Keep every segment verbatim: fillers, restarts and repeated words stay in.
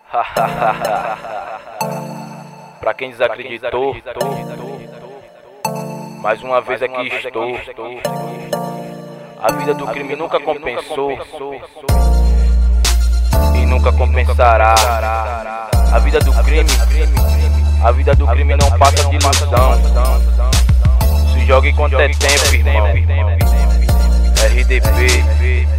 Pra quem desacreditou, mais uma vez aqui estou. A vida do crime nunca compensou e nunca compensará. A vida do crime, a vida do crime não passa de ilusão. Se joga enquanto é tempo, irmão. R D P.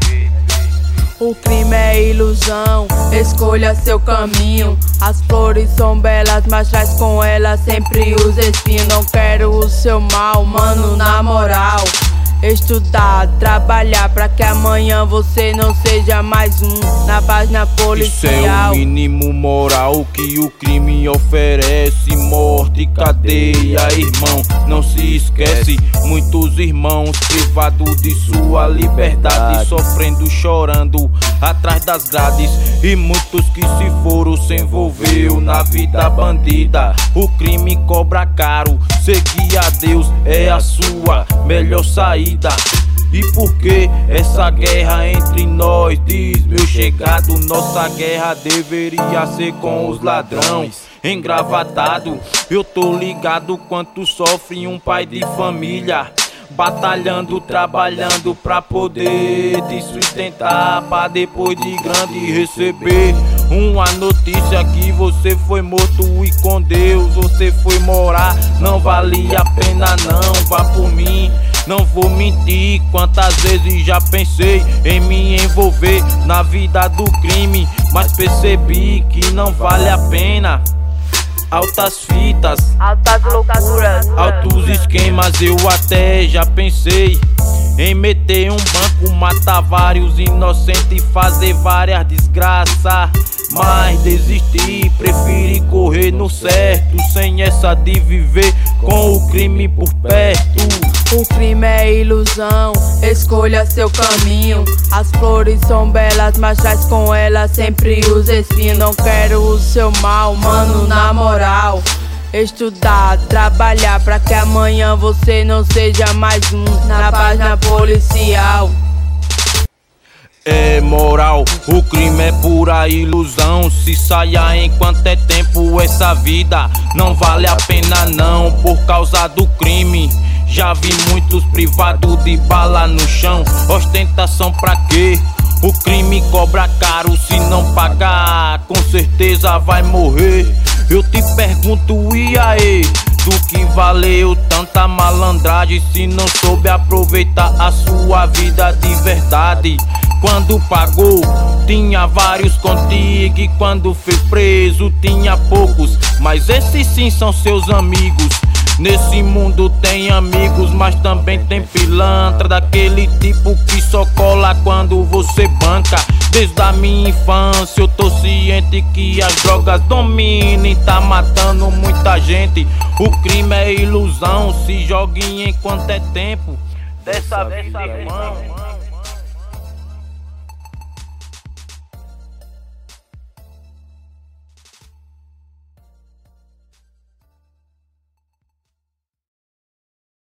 O crime é ilusão, escolha seu caminho. As flores são belas, mas traz com elas sempre os espinhos. Não quero o seu mal, mano, na moral. Estudar, trabalhar pra que amanhã você não seja mais um na página policial. Isso é o mínimo moral que o crime oferece. Morte, cadeia, irmão, não se esquece. Muitos irmãos privados de sua liberdade, sofrendo, chorando atrás das grades. E muitos que se foram se envolveu na vida bandida. O crime cobra caro, seguir a Deus é a sua melhor saída. E por que essa guerra entre nós? Diz meu chegado, nossa guerra deveria ser com os ladrões engravatado. Eu tô ligado quanto sofre um pai de família, batalhando, trabalhando pra poder te sustentar, pra depois de grande receber uma notícia que você foi morto e com Deus você foi morar. Não vale a pena não, vá por mim, não vou mentir. Quantas vezes já pensei em me envolver na vida do crime, mas percebi que não vale a pena. Altas fitas, altas loucuras, altos esquemas. Eu até já pensei em meter um banco, matar vários inocentes e fazer várias desgraças, mas desisti, preferi correr no certo, sem essa de viver com o crime por perto. O crime é ilusão, escolha seu caminho. As flores são belas, mas traz com elas sempre os espinhos. Não quero o seu mal, mano, na moral. Estudar, trabalhar pra que amanhã você não seja mais um na página policial. É moral, o crime é pura ilusão. Se saia enquanto é tempo, essa vida não vale a pena não, por causa do crime. Já vi muitos privados de bala no chão. Ostentação pra quê? O crime cobra caro, se não pagar com certeza vai morrer. Eu te pergunto, e aí? Do que valeu tanta malandragem se não soube aproveitar a sua vida de verdade? Quando pagou, tinha vários contigo, e quando foi preso, tinha poucos, mas esses sim são seus amigos. Nesse mundo tem amigos, mas também tem pilantra, daquele tipo que só cola quando você banca. Desde a minha infância eu tô ciente que as drogas dominam e tá matando muita gente. O crime é ilusão, se jogue enquanto é tempo dessa vida, irmão.